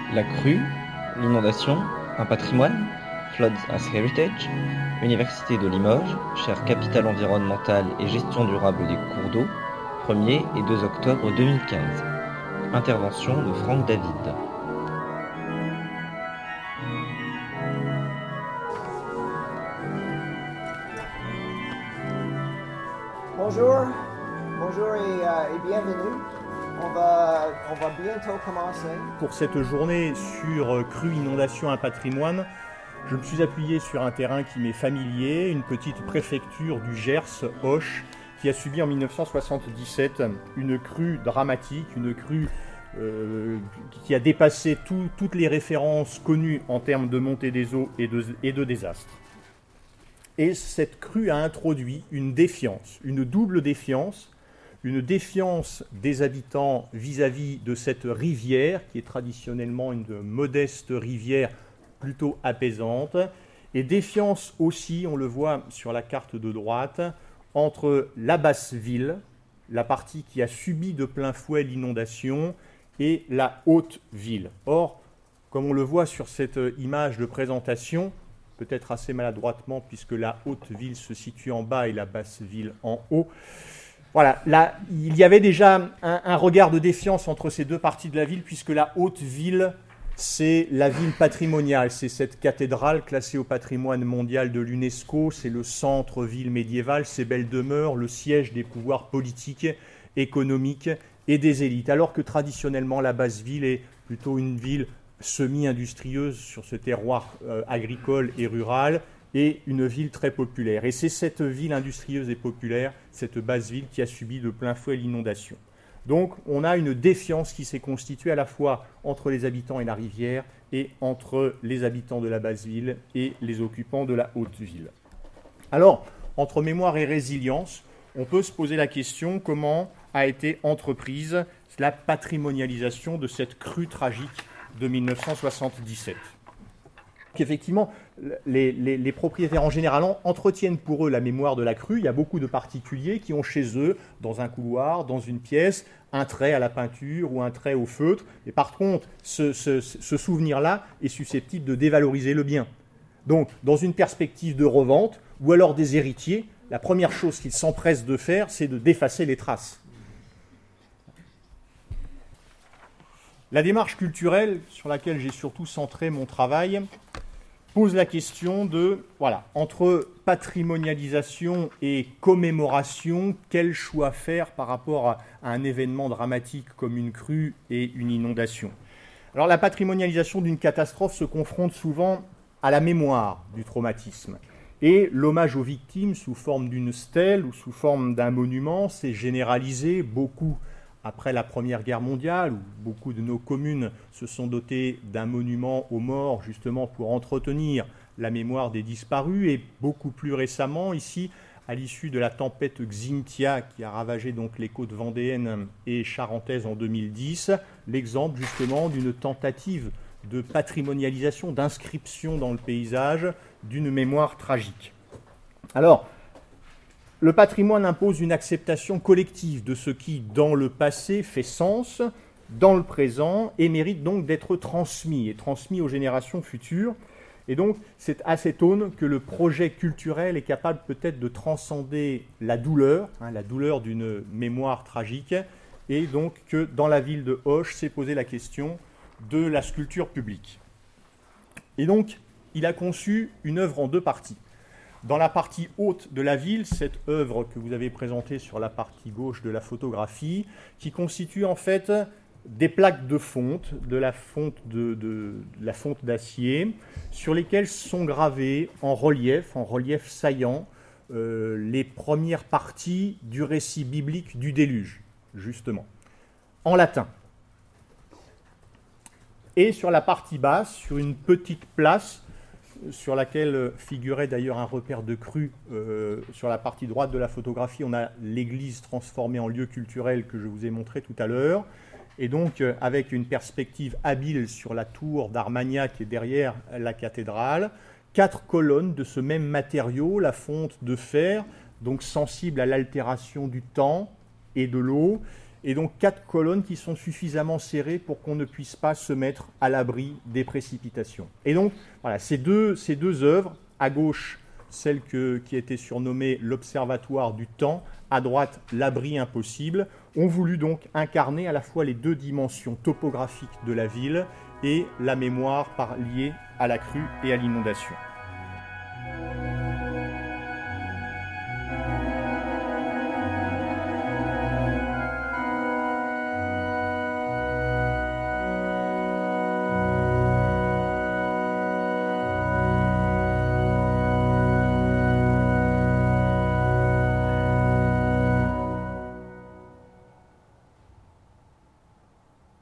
La crue, l'inondation, un patrimoine, Floods as Heritage, Université de Limoges, chère capitale environnementale et gestion durable des cours d'eau, 1er et 2 octobre 2015. Intervention de Franck David. Bonjour et bienvenue. On va bientôt commencer. Pour cette journée sur crue, inondation, un patrimoine, je me suis appuyé sur un terrain qui m'est familier, une petite préfecture du Gers, Auch, qui a subi en 1977 une crue dramatique, une crue qui a dépassé toutes les références connues en termes de montée des eaux et de désastres. Et cette crue a introduit une défiance, une double défiance, une défiance des habitants vis-à-vis de cette rivière, qui est traditionnellement une modeste rivière plutôt apaisante, et défiance aussi, on le voit sur la carte de droite, entre la basse ville, la partie qui a subi de plein fouet l'inondation, et la haute ville. Or, comme on le voit sur cette image de présentation, peut-être assez maladroitement, puisque la haute ville se situe en bas et la basse ville en haut. Voilà, là, il y avait déjà un regard de défiance entre ces deux parties de la ville, puisque la haute ville, c'est la ville patrimoniale. C'est cette cathédrale classée au patrimoine mondial de l'UNESCO, c'est le centre-ville médiéval, ces belles demeures, le siège des pouvoirs politiques, économiques et des élites. Alors que traditionnellement, la basse ville est plutôt une ville semi-industrieuse sur ce terroir agricole et rural, et une ville très populaire. Et c'est cette ville industrieuse et populaire, cette basse ville, qui a subi de plein fouet l'inondation. Donc on a une défiance qui s'est constituée à la fois entre les habitants et la rivière, et entre les habitants de la basse ville et les occupants de la haute ville. Alors, entre mémoire et résilience, on peut se poser la question comment a été entreprise la patrimonialisation de cette crue tragique de 1977. Effectivement, les propriétaires en général entretiennent pour eux la mémoire de la crue. Il y a beaucoup de particuliers qui ont chez eux, dans un couloir, dans une pièce, un trait à la peinture ou un trait au feutre. Et par contre, ce souvenir-là est susceptible de dévaloriser le bien. Donc, dans une perspective de revente, ou alors des héritiers, la première chose qu'ils s'empressent de faire, c'est de défacer les traces. La démarche culturelle, sur laquelle j'ai surtout centré mon travail, pose la question de, entre patrimonialisation et commémoration, quel choix faire par rapport à un événement dramatique comme une crue et une inondation. Alors la patrimonialisation d'une catastrophe se confronte souvent à la mémoire du traumatisme. Et l'hommage aux victimes sous forme d'une stèle ou sous forme d'un monument s'est généralisé beaucoup après la Première Guerre mondiale, où beaucoup de nos communes se sont dotées d'un monument aux morts, justement pour entretenir la mémoire des disparus, et beaucoup plus récemment, ici, à l'issue de la tempête Xynthia, qui a ravagé donc les côtes vendéennes et charentaises en 2010, l'exemple justement d'une tentative de patrimonialisation, d'inscription dans le paysage d'une mémoire tragique. Alors, le patrimoine impose une acceptation collective de ce qui, dans le passé, fait sens, dans le présent, et mérite donc d'être transmis aux générations futures. Et donc, c'est à cette aune que le projet culturel est capable peut-être de transcender la douleur d'une mémoire tragique, et donc que dans la ville de Auch s'est posée la question de la sculpture publique. Et donc, il a conçu une œuvre en deux parties. Dans la partie haute de la ville, cette œuvre que vous avez présentée sur la partie gauche de la photographie, qui constitue en fait des plaques de fonte, de la fonte d'acier, sur lesquelles sont gravées en relief saillant, les premières parties du récit biblique du déluge, justement, en latin. Et sur la partie basse, sur une petite place, sur laquelle figurait d'ailleurs un repère de crue. Sur la partie droite de la photographie, on a l'église transformée en lieu culturel que je vous ai montré tout à l'heure, et donc avec une perspective habile sur la tour d'Armagnac qui est derrière la cathédrale, 4 colonnes de ce même matériau, la fonte de fer, donc sensible à l'altération du temps et de l'eau, et donc 4 colonnes qui sont suffisamment serrées pour qu'on ne puisse pas se mettre à l'abri des précipitations. Et donc, voilà, ces deux œuvres, à gauche, celle qui a été surnommée l'Observatoire du temps, à droite, l'abri impossible, ont voulu donc incarner à la fois les 2 dimensions topographiques de la ville et la mémoire liée à la crue et à l'inondation.